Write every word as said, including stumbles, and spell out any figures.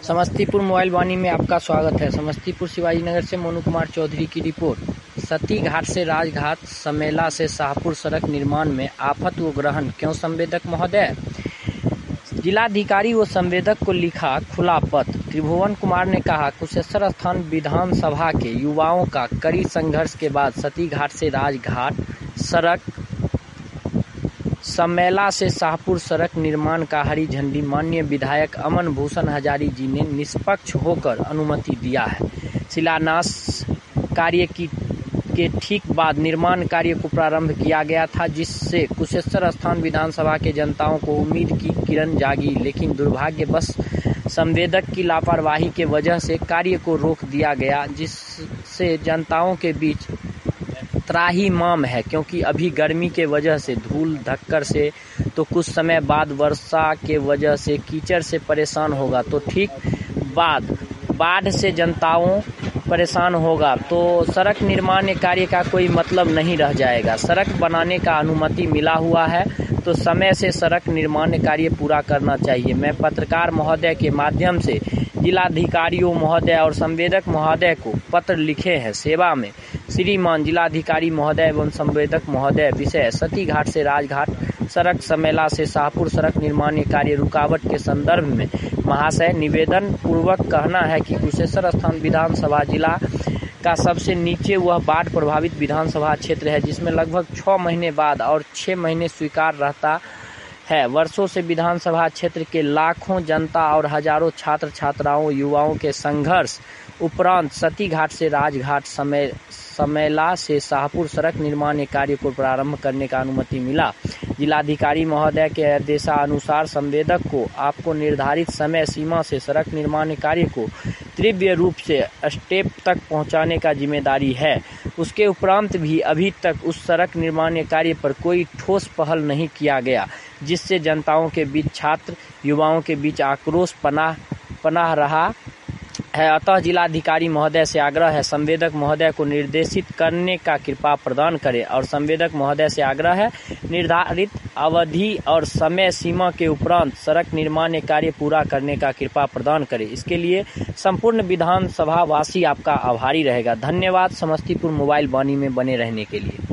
Samastipur mobile वाणी में आपका स्वागत है। समस्तीपुर शिवाजी नगर से मोनू कुमार चौधरी की रिपोर्ट। सती घाट से राजघाट, समेला से शाहपुर सड़क निर्माण में आफत व ग्रहण क्यों संवेदक महोदय। जिलाधिकारी व संवेदक को लिखा खुला पत्र। त्रिभुवन कुमार ने कहा, कुशेश्वर स्थान विधानसभा के युवाओं का कड़ी संघर्ष के बाद सती घाट से राजघाट सड़क, समेला से शाहपुर सड़क निर्माण का हरी झंडी माननीय विधायक अमन भूषण हजारी जी ने निष्पक्ष होकर अनुमति दिया है। शिलान्यास कार्य की के ठीक बाद निर्माण कार्य को प्रारंभ किया गया था, जिससे कुशेश्वर स्थान विधानसभा के जनताओं को उम्मीद की किरण जागी, लेकिन दुर्भाग्यवश संवेदक की लापरवाही के वजह से कार्य को रोक दिया गया, जिससे जनताओं के बीच त्राहिमाम है। क्योंकि अभी गर्मी के वजह से धूल धक्कर से, तो कुछ समय बाद वर्षा के वजह से कीचड़ से परेशान होगा, तो ठीक बाद बाढ़ से जनताओं परेशान होगा, तो सड़क निर्माण कार्य का कोई मतलब नहीं रह जाएगा। सड़क बनाने का अनुमति मिला हुआ है, तो समय से सड़क निर्माण कार्य पूरा करना चाहिए। मैं पत्रकार महोदय के माध्यम से जिलाधिकारियों महोदय और संवेदक महोदय को पत्र लिखे हैं। सेवा में श्रीमान जिलाधिकारी महोदय एवं संवेदक महोदय। विषय सती घाट से राजघाट सड़क, समेला से शाहपुर सड़क निर्माण कार्य रुकावट के संदर्भ में महाशय निवेदन पूर्वक कहना है कि कुशेश्वर स्थान विधानसभा जिला का सबसे नीचे वह बाढ़ प्रभावित विधानसभा क्षेत्र है, जिसमें लगभग छह महीने बाद और छह महीने स्वीकार रहता है। वर्षों से विधानसभा क्षेत्र के लाखों जनता और हजारों छात्र छात्राओं युवाओं के संघर्ष उपरांत सती घाट से राजघाट, समय समेला से शाहपुर सड़क निर्माण कार्य को प्रारंभ करने का अनुमति मिला। जिलाधिकारी महोदय के आदेशानुसार संवेदक को आपको निर्धारित समय सीमा से सड़क निर्माण कार्य को तीव्र रूप से स्टेप तक पहुंचाने का जिम्मेदारी है। उसके उपरांत भी अभी तक उस सड़क निर्माण कार्य पर कोई ठोस पहल नहीं किया गया, जिससे जनताओं के बीच, छात्र युवाओं के बीच आक्रोश पनाह पनाह रहा है। अतः जिलाधिकारी महोदय से आग्रह है, संवेदक महोदय को निर्देशित करने का कृपा प्रदान करें और संवेदक महोदय से आग्रह है, निर्धारित अवधि और समय सीमा के उपरांत सड़क निर्माण कार्य पूरा करने का कृपा प्रदान करें। इसके लिए संपूर्ण विधानसभा वासी आपका आभारी रहेगा। धन्यवाद। समस्तीपुर मोबाइल वाणी में बने रहने के लिए।